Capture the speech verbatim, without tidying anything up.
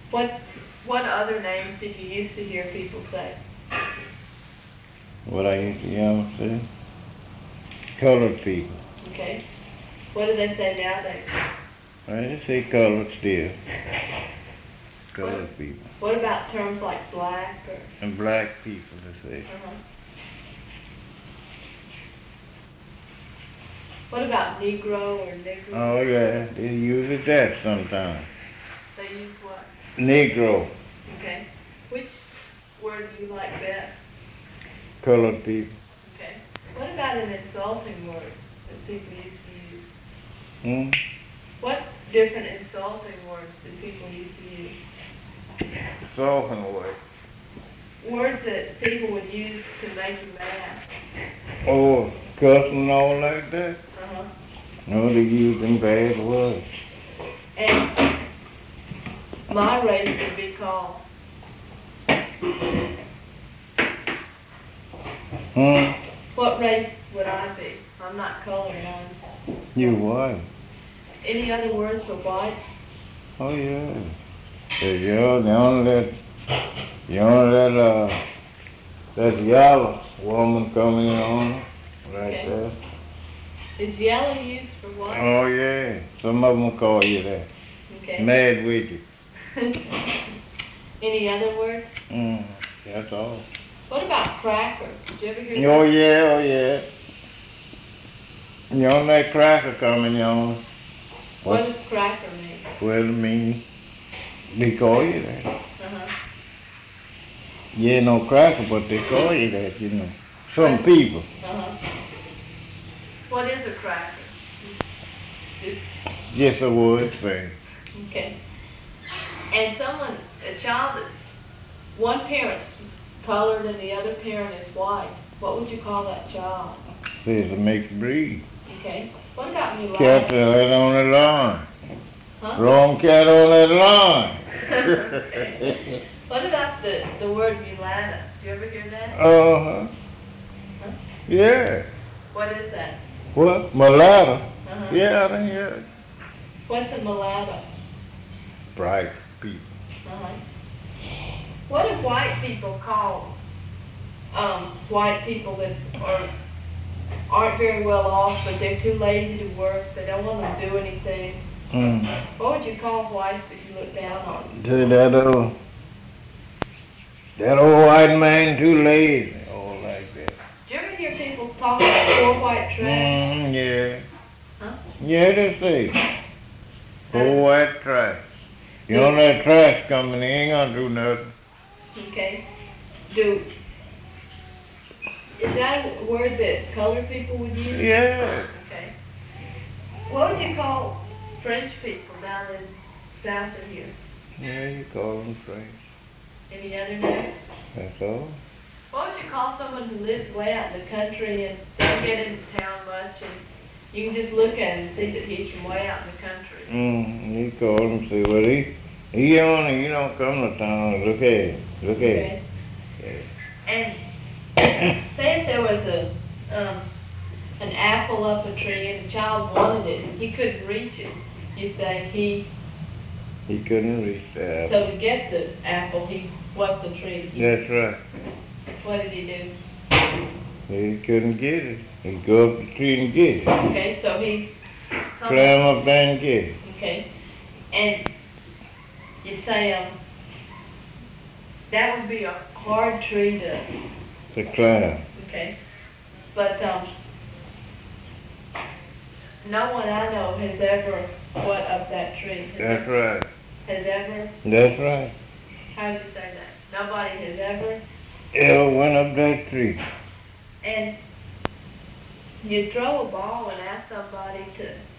What what other names did you used to hear people say? What I used to hear them say? Colored people. Okay. What do they say nowadays? I just say colored still. Colored What, people. what about terms like black or? And black people, they say. Uh-huh. What about Negro or Negro? Oh yeah, they use it that sometimes. They use what? Negro. Okay. Which word do you like best? Colored people. Okay. What about an insulting word that people used to use? Hmm? What different insulting words did people used to use? Soften word. Words that people would use to make you mad. Oh, cussing and all like that? Uh-huh. No, they use them bad words. And my race would be called. Hmm? What race would I be? I'm not colored. I'm. You white. Any other words for whites? Oh yeah. Yeah, yeah, the only that, the only that, uh, that yellow woman coming in on her, like Okay. that. Is yellow used for white? Oh yeah, some of them call you that. Okay. Mad with you. Any other words? Mm, that's all. What about cracker? Did you ever hear Oh that? yeah, oh yeah. You know that cracker coming on. What does cracker mean? Well, I mean, they call you that. Uh-huh. You ain't no cracker, but they call you that, you know. Some people. Uh-huh. What is a cracker? Just, Just a word thing. okay. And someone, a child that's, one parent's colored and the other parent is white. What would you call that child? There's a mixed breed. Okay. What about mulatto? Cat that on the line. Huh? Wrong cat on that line. Okay. What about the, the word mulatto? Do you ever hear that? Uh-huh. Huh? Yeah. What is that? What? Mulatto? Uh-huh. Yeah, I done hear it. What's a mulatto? Bright people. Uh-huh. What do white people call um, white people that are, aren't very well off, but they're too lazy to work, they don't want to do anything? Mm. What would you call whites that you look down on? Say that old, that old white man too lazy. All like that. Do you ever hear people talk about poor white trash? Mm, yeah. Huh? Yeah, they say. Poor white trash. You know that trash coming, they ain't gonna do nothing. Okay. Do, is that a word that colored people would use? Yeah. Okay. What would you call French people down in south of here? Yeah, you call them French. Any other names? That's all. What would you call someone who lives way out in the country and doesn't get into town much, and you can just look at him and see that he's from way out in the country? Mm, you call them, say, well, he, he on, he don't come to town. Look at him. Look at him. Okay. And say if there was a um, an apple up a tree and the child wanted it and he couldn't reach it, you say he, He couldn't reach the apple. so to get the apple, he whacked the tree. That's right. What did he do? He couldn't get it. He'd go up the tree and get it. Okay, so he Climb up there and get it. Okay, and you'd say um, that would be a hard tree to, To climb. okay, but um, no one I know has ever went up that tree. Has That's right. Has ever? That's right. How would you say that? Nobody has ever? Ever went up that tree. And you throw a ball and ask somebody to